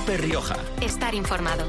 Cope Rioja. Estar informado.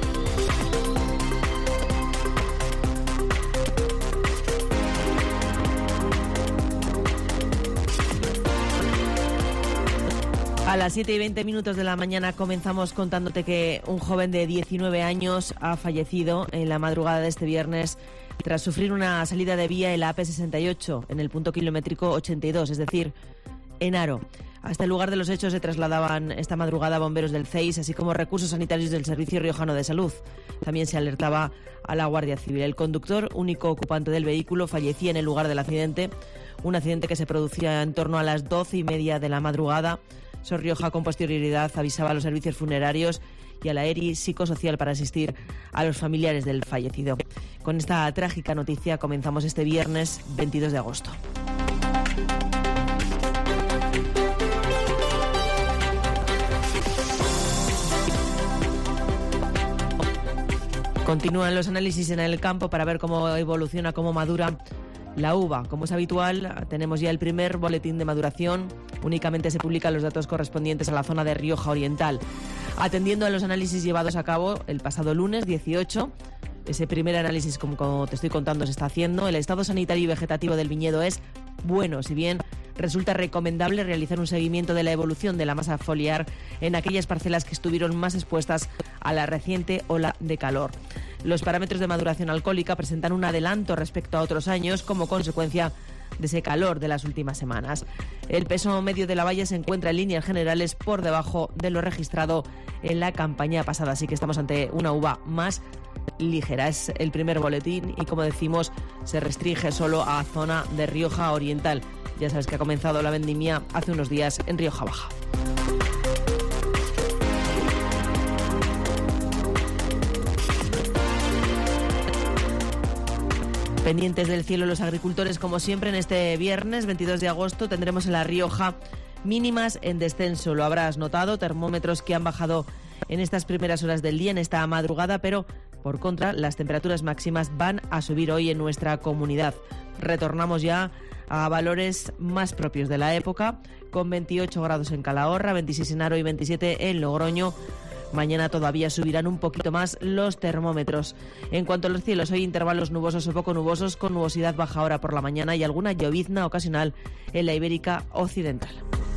A las 7:20 de la mañana comenzamos contándote que un joven de 19 años ha fallecido en la madrugada de este viernes tras sufrir una salida de vía en la AP68, en el punto kilométrico 82, es decir, en Haro. Hasta el lugar de los hechos se trasladaban esta madrugada bomberos del CEIS, así como recursos sanitarios del Servicio Riojano de Salud. También se alertaba a la Guardia Civil. El conductor, único ocupante del vehículo, fallecía en el lugar del accidente, un accidente que se producía en torno a las 12:30 de la madrugada. SOS Rioja con posterioridad avisaba a los servicios funerarios y a la ERI psicosocial para asistir a los familiares del fallecido. Con esta trágica noticia comenzamos este viernes 22 de agosto. Continúan los análisis en el campo para ver cómo evoluciona, cómo madura la uva. Como es habitual, tenemos ya el primer boletín de maduración. Únicamente se publican los datos correspondientes a la zona de Rioja Oriental. Atendiendo a los análisis llevados a cabo el pasado lunes 18, ese primer análisis, como te estoy contando, se está haciendo. El estado sanitario y vegetativo del viñedo es bueno, si bien resulta recomendable realizar un seguimiento de la evolución de la masa foliar en aquellas parcelas que estuvieron más expuestas a la reciente ola de calor. Los parámetros de maduración alcohólica presentan un adelanto respecto a otros años como consecuencia de ese calor de las últimas semanas. El peso medio de la valla se encuentra en líneas generales por debajo de lo registrado en la campaña pasada, así que estamos ante una uva más ligera. Es el primer boletín y, como decimos, se restringe solo a zona de Rioja Oriental. Ya sabes que ha comenzado la vendimia hace unos días en Rioja Baja. Pendientes del cielo los agricultores, como siempre, en este viernes 22 de agosto tendremos en La Rioja mínimas en descenso. Lo habrás notado, termómetros que han bajado en estas primeras horas del día, en esta madrugada, pero por contra las temperaturas máximas van a subir hoy en nuestra comunidad. Retornamos ya a valores más propios de la época, con 28 grados en Calahorra, 26 en Haro y 27 en Logroño. Mañana todavía subirán un poquito más los termómetros. En cuanto a los cielos, hoy intervalos nubosos o poco nubosos, con nubosidad baja ahora por la mañana y alguna llovizna ocasional en la Ibérica Occidental.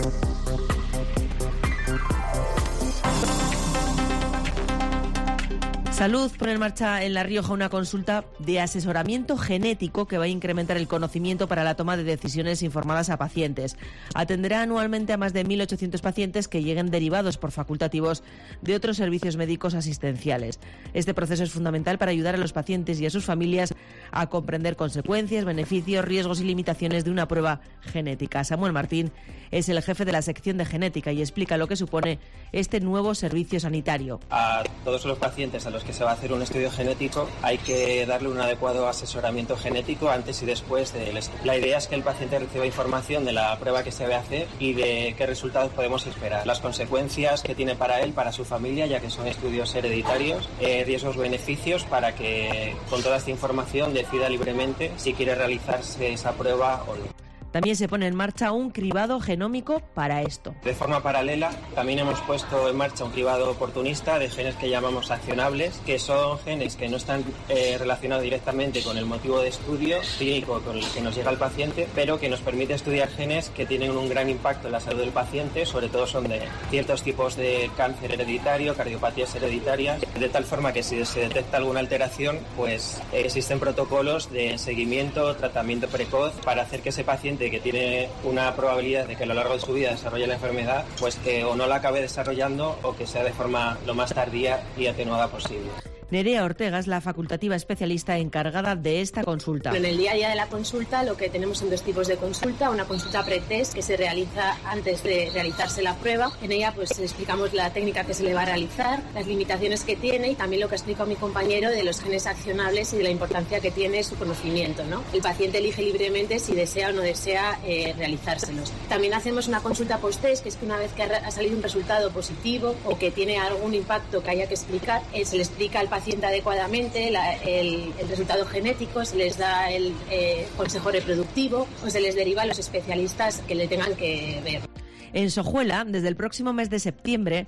Salud pone en marcha en La Rioja una consulta de asesoramiento genético que va a incrementar el conocimiento para la toma de decisiones informadas a pacientes. Atenderá anualmente a más de 1.800 pacientes que lleguen derivados por facultativos de otros servicios médicos asistenciales. Este proceso es fundamental para ayudar a los pacientes y a sus familias a comprender consecuencias, beneficios, riesgos y limitaciones de una prueba genética. Samuel Martín es el jefe de la sección de genética y explica lo que supone este nuevo servicio sanitario. A todos los pacientes a los que se va a hacer un estudio genético hay que darle un adecuado asesoramiento genético antes y después del estudio. La idea es que el paciente reciba información de la prueba que se va a hacer y de qué resultados podemos esperar, las consecuencias que tiene para él, para su familia, ya que son estudios hereditarios, riesgos, beneficios, para que con toda esta información decida libremente si quiere realizarse esa prueba o no. También se pone en marcha un cribado genómico para esto. De forma paralela, también hemos puesto en marcha un cribado oportunista de genes que llamamos accionables, que son genes que no están relacionados directamente con el motivo de estudio clínico con el que nos llega el paciente, pero que nos permite estudiar genes que tienen un gran impacto en la salud del paciente, sobre todo son de ciertos tipos de cáncer hereditario, cardiopatías hereditarias, de tal forma que si se detecta alguna alteración, pues existen protocolos de seguimiento, tratamiento precoz para hacer que ese paciente que tiene una probabilidad de que a lo largo de su vida desarrolle la enfermedad, pues que o no la acabe desarrollando o que sea de forma lo más tardía y atenuada posible. Nerea Ortega es la facultativa especialista encargada de esta consulta. En el día a día de la consulta lo que tenemos son dos tipos de consulta. Una consulta pretest que se realiza antes de realizarse la prueba. En ella pues explicamos la técnica que se le va a realizar, las limitaciones que tiene y también lo que ha explicado mi compañero de los genes accionables y de la importancia que tiene su conocimiento, ¿no? El paciente elige libremente si desea o no desea realizárselos. También hacemos una consulta post-test, que es que una vez que ha salido un resultado positivo o que tiene algún impacto que haya que explicar, se le explica al paciente adecuadamente el resultado genético, se les da el consejo reproductivo o se les deriva a los especialistas que le tengan que ver. En Sojuela, desde el próximo mes de septiembre,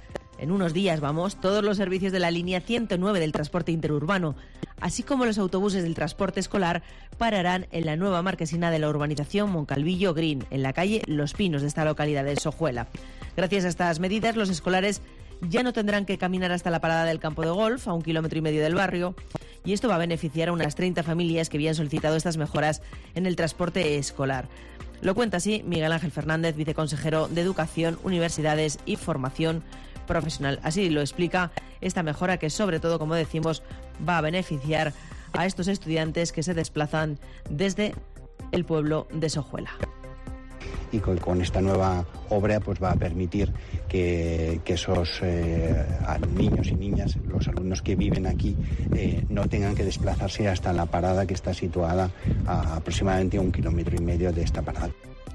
en unos días, todos los servicios de la línea 109 del transporte interurbano, así como los autobuses del transporte escolar, pararán en la nueva marquesina de la urbanización Moncalvillo Green, en la calle Los Pinos de esta localidad de Sojuela. Gracias a estas medidas, los escolares ya no tendrán que caminar hasta la parada del campo de golf, a 1,5 kilómetros del barrio, y esto va a beneficiar a unas 30 familias que habían solicitado estas mejoras en el transporte escolar. Lo cuenta así Miguel Ángel Fernández, viceconsejero de Educación, Universidades y Formación Profesional. Así lo explica esta mejora que, sobre todo, como decimos, va a beneficiar a estos estudiantes que se desplazan desde el pueblo de Sojuela. Y con esta nueva obra pues va a permitir que esos niños y niñas, los alumnos que viven aquí, no tengan que desplazarse hasta la parada que está situada a aproximadamente 1,5 kilómetros de esta parada.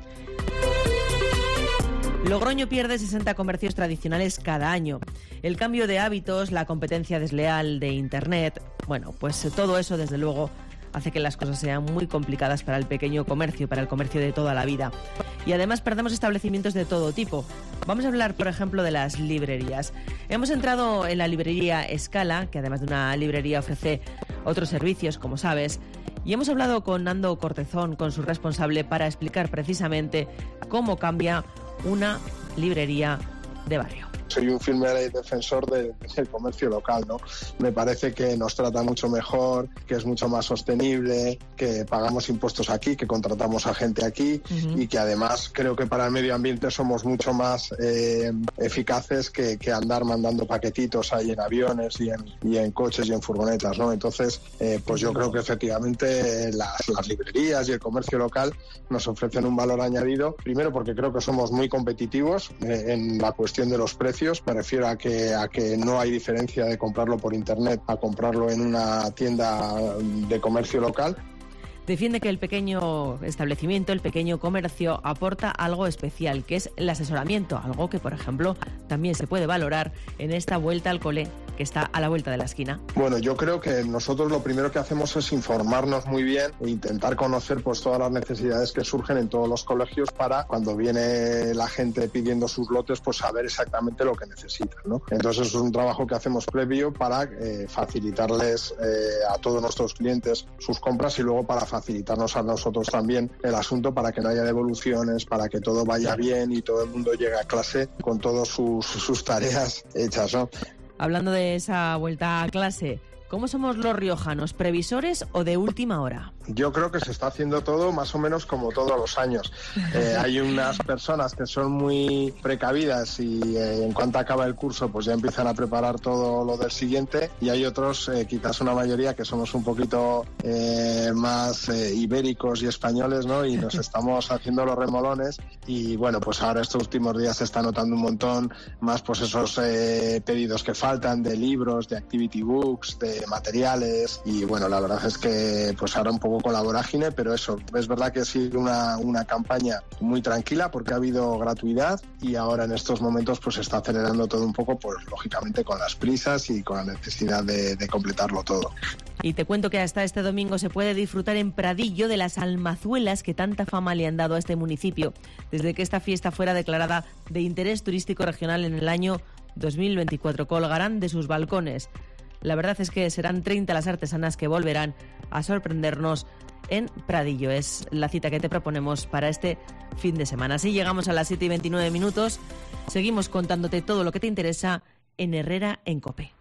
Logroño pierde 60 comercios tradicionales cada año. El cambio de hábitos, la competencia desleal de Internet, pues todo eso desde luego hace que las cosas sean muy complicadas para el pequeño comercio, para el comercio de toda la vida. Y además perdemos establecimientos de todo tipo. Vamos a hablar, por ejemplo, de las librerías. Hemos entrado en la librería Escala, que además de una librería ofrece otros servicios, como sabes, y hemos hablado con Nando Cortezón, con su responsable, para explicar precisamente cómo cambia una librería de barrio. Soy un firme defensor del comercio local, ¿no? Me parece que nos trata mucho mejor, que es mucho más sostenible, que pagamos impuestos aquí, que contratamos a gente aquí y que además creo que para el medio ambiente somos mucho más eficaces que andar mandando paquetitos ahí en aviones y en coches y en furgonetas, ¿no? Entonces, pues yo creo que efectivamente las librerías y el comercio local nos ofrecen un valor añadido, primero porque creo que somos muy competitivos en la cuestión de los precios. Me refiero a que no hay diferencia de comprarlo por internet a comprarlo en una tienda de comercio local. Defiende que el pequeño establecimiento, el pequeño comercio, aporta algo especial, que es el asesoramiento, algo que, por ejemplo, también se puede valorar en esta vuelta al cole, que está a la vuelta de la esquina. Bueno, yo creo que nosotros lo primero que hacemos es informarnos muy bien e intentar conocer pues todas las necesidades que surgen en todos los colegios para cuando viene la gente pidiendo sus lotes, pues saber exactamente lo que necesitan, ¿no? Entonces es un trabajo que hacemos previo para facilitarles a todos nuestros clientes sus compras y luego para facilitarnos a nosotros también el asunto para que no haya devoluciones, para que todo vaya bien y todo el mundo llegue a clase con todas sus tareas hechas, ¿no? Hablando de esa vuelta a clase, ¿cómo somos los riojanos? ¿Previsores o de última hora? Yo creo que se está haciendo todo más o menos como todos los años. Hay unas personas que son muy precavidas y en cuanto acaba el curso pues ya empiezan a preparar todo lo del siguiente, y hay otros, quizás una mayoría, que somos un poquito más ibéricos y españoles, ¿no? Y nos estamos haciendo los remolones, y bueno, pues ahora estos últimos días se está notando un montón más pues esos pedidos que faltan de libros, de activity books, de materiales, y bueno, la verdad es que pues ahora un poco con la vorágine, pero eso, es verdad que ha sido una campaña muy tranquila porque ha habido gratuidad, y ahora en estos momentos pues se está acelerando todo un poco, pues lógicamente con las prisas y con la necesidad de completarlo todo. Y te cuento que hasta este domingo se puede disfrutar en Pradillo de las almazuelas que tanta fama le han dado a este municipio, desde que esta fiesta fuera declarada de interés turístico regional en el año 2024. Colgarán de sus balcones. La verdad es que serán 30 las artesanas que volverán a sorprendernos en Pradillo. Es la cita que te proponemos para este fin de semana. Así llegamos a las 7:29. Seguimos contándote todo lo que te interesa en Herrera en COPE.